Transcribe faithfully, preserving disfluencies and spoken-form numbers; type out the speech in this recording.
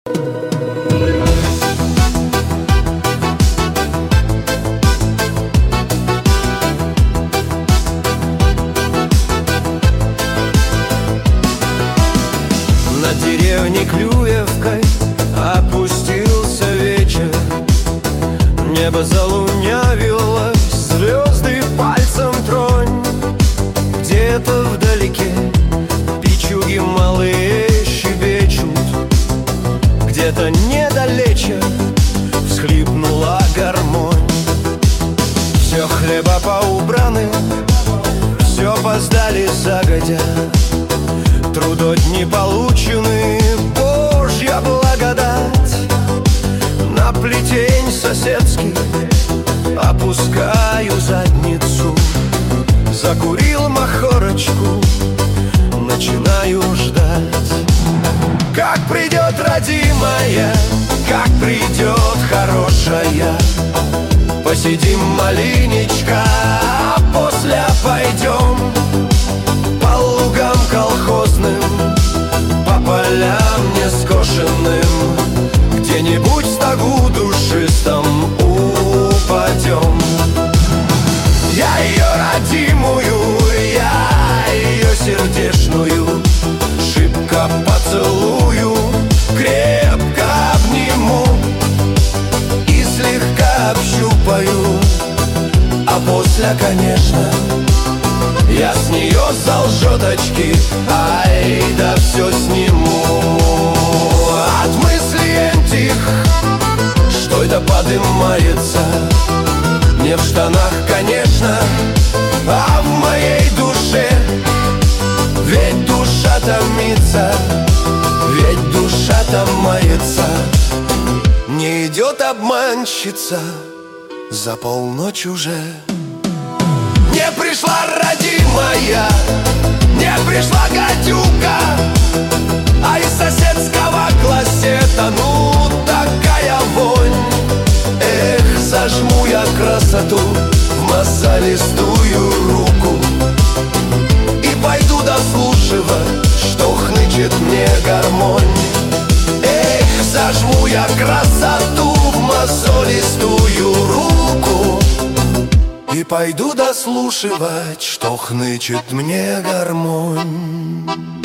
Над деревней Клюевкой опустился вечер. Небо залунявилось, звезды пальцем тронь. Где-то вдалеке пичуги малые щебечут. Где-то недалече всхлипнула гармонь. Все хлеба поубраны, все поздали загодя. Трудодни получены, Божья благодать. На плетень соседский опускаю задницу. Закурил махорочку, начинаю ждать. Как придет родимая, как придет хорошая. Посидим маленечко, а после пойдем по лугам колхозным, по полям нескошенным. Где-нибудь в стогу душистом упадем. Я ее родимую, я ее сердечную шибко поцелую, крепко обниму и слегка общупаю. А после, конечно, я с нее салжеточки, ай, да все сниму. От мыслей этих, что это подымается не в штанах, конечно, а в моей душе. Ведь душа томится, ведь душа там мается. Не идет обманщица за полночь уже. Не пришла родимая, не пришла гадюка, а из соседского классета, ну, такая вонь. Эх, зажму я красоту в мозолистую руку и пойду дослушивать, что хнычет мне гармонь. Эх, зажму я красоту в мозолистую руку и пойду дослушивать, что хнычет мне гармонь.